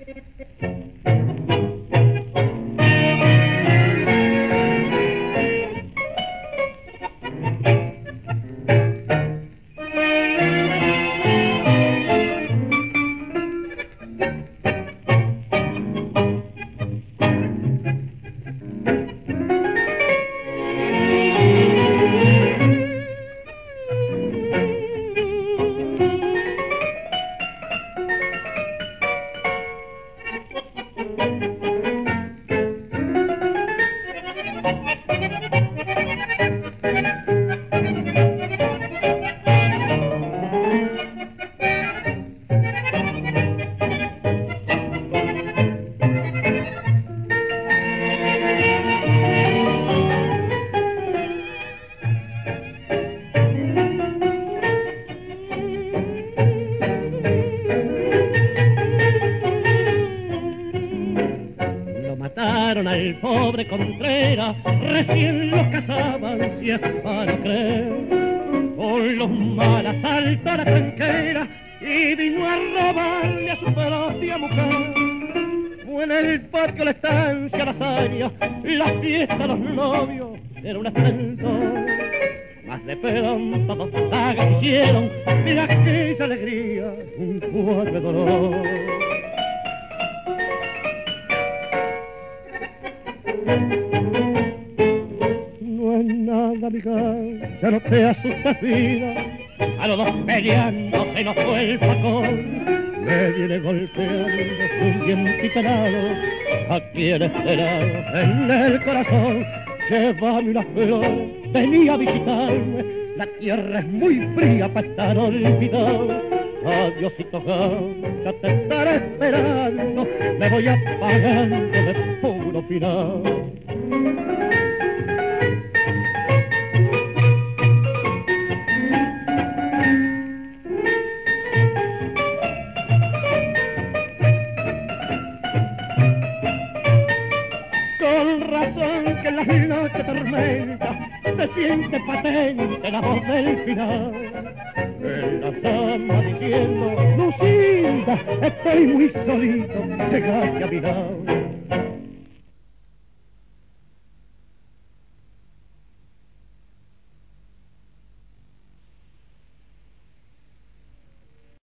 Al pobre Contreras, recién lo cazaban, si es para creer. Con los malas saltó a la tranquera y vino a robarle a su propia mujer. Fue en el parque la estancia, la hazaña, la fiesta, los novios, era un esplendor. Más de pedón todos sagas hicieron de aquella alegría un cuadro de dolor. No es nada, amiga, ya no te asustes, vida. A los dos peleando se nos fue el facón. Me viene golpeando un dientito helado aquí en este lado, en el corazón. Llévame una flor, venía a visitarme. La tierra es muy fría para estar olvidado. Adiósito, ya te estaré esperando. Me voy apagando de puro final. Con razón que en las noches tormenta se siente patente la voz del final. En la sama diciendo, Lucinda, estoy muy solito, llegaste a mi lado.